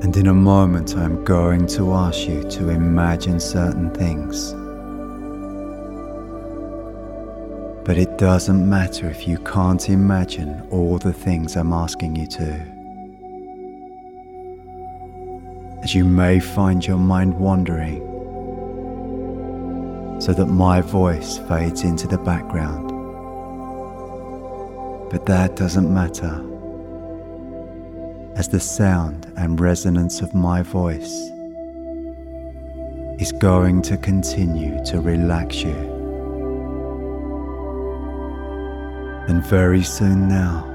And in a moment, I'm going to ask you to imagine certain things. But it doesn't matter if you can't imagine all the things I'm asking you to, as you may find your mind wandering, so that my voice fades into the background. But that doesn't matter, as the sound and resonance of my voice is going to continue to relax you. And very soon now,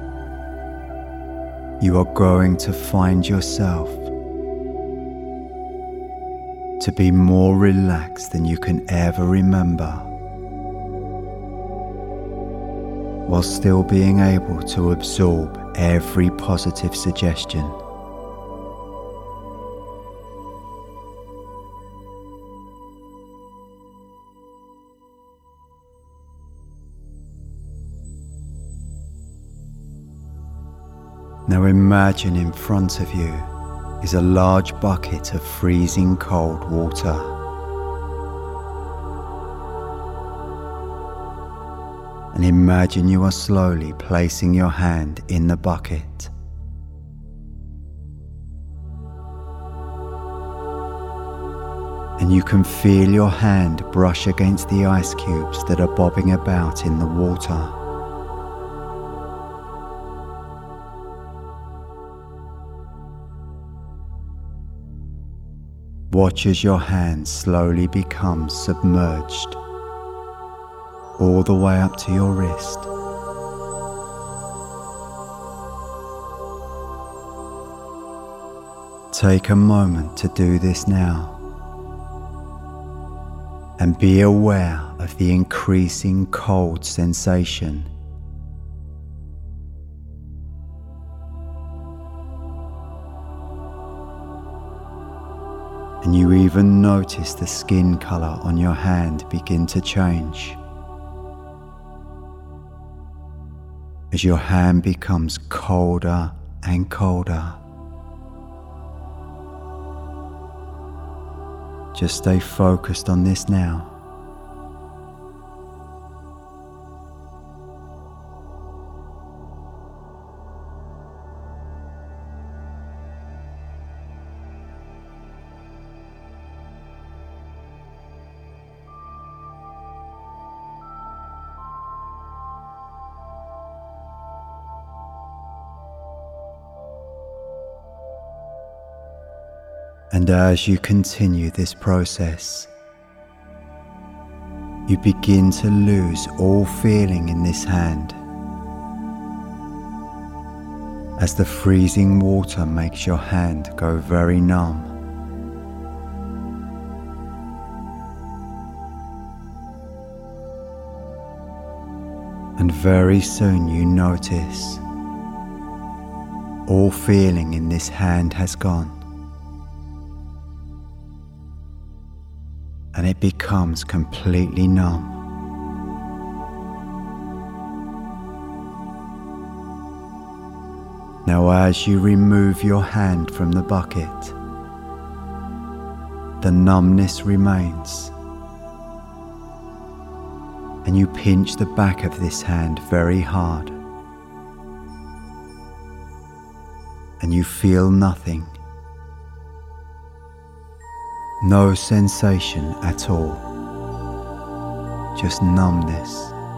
you are going to find yourself to be more relaxed than you can ever remember, while still being able to absorb every positive suggestion. Now imagine in front of you is a large bucket of freezing cold water. And imagine you are slowly placing your hand in the bucket. And you can feel your hand brush against the ice cubes that are bobbing about in the water. Watch as your hand slowly becomes submerged all the way up to your wrist. Take a moment to do this now and be aware of the increasing cold sensation. And you even notice the skin color on your hand begin to change as your hand becomes colder and colder. Just stay focused on this now. And as you continue this process, you begin to lose all feeling in this hand, as the freezing water makes your hand go very numb. And very soon you notice all feeling in this hand has gone. And it becomes completely numb. Now as you remove your hand from the bucket, the numbness remains, and you pinch the back of this hand very hard, and you feel nothing. No sensation at all, just numbness.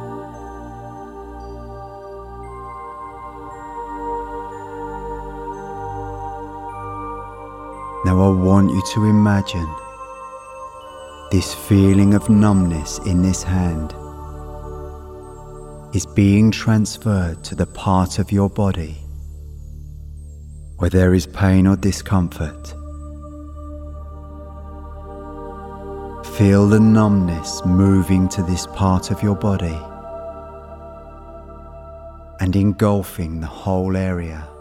Now I want you to imagine this feeling of numbness in this hand is being transferred to the part of your body where there is pain or discomfort. Feel the numbness moving to this part of your body and engulfing the whole area.